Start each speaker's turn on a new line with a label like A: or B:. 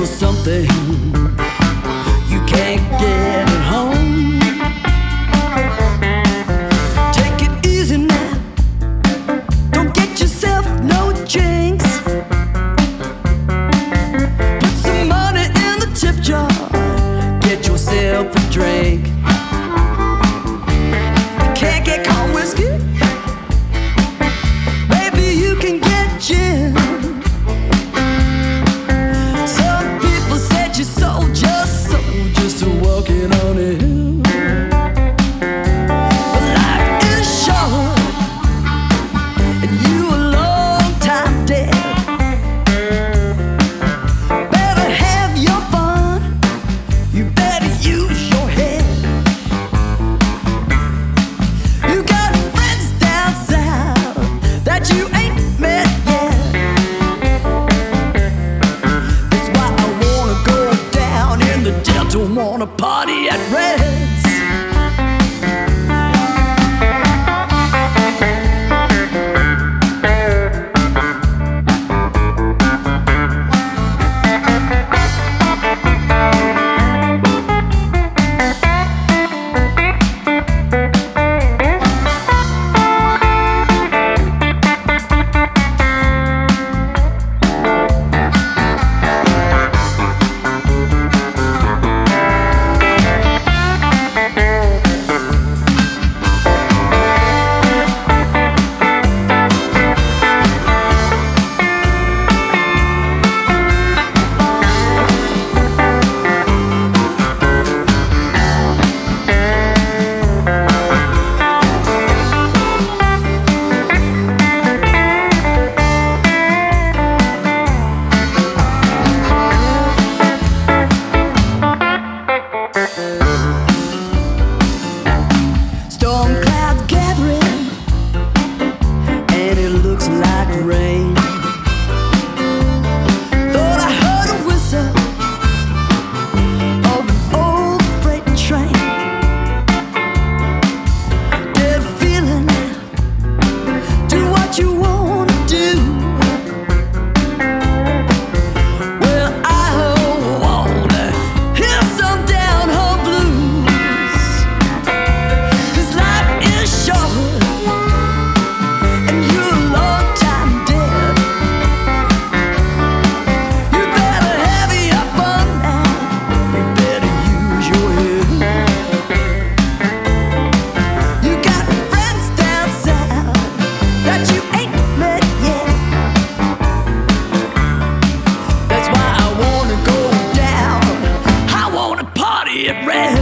A: little something you can't get at home. Take it easy now, don't get yourself no drinks. Put some money in the tip jar, get yourself a drink. You can't get cold whiskey, maybe you can get gin. Some people said you sold your soul just to walking on a hill. But life is short, and you a long time dead. Better have your fun, you better use your head. You got friends down south that you ain't met yet. That's why I wanna go down in the Delta, wanna party at Red's. Storm clouds gathering, and it looks like rain. Thought I heard a whistle of an old freight train. Get a feeling, do what you wanna do. Well, I wanna hear some down home blues. 'Cause life is short, and you're a long time dead. You better have your fun now, you better use your head. You got friends down south that you ain't met yet. That's why I wanna go down, I wanna party at Red.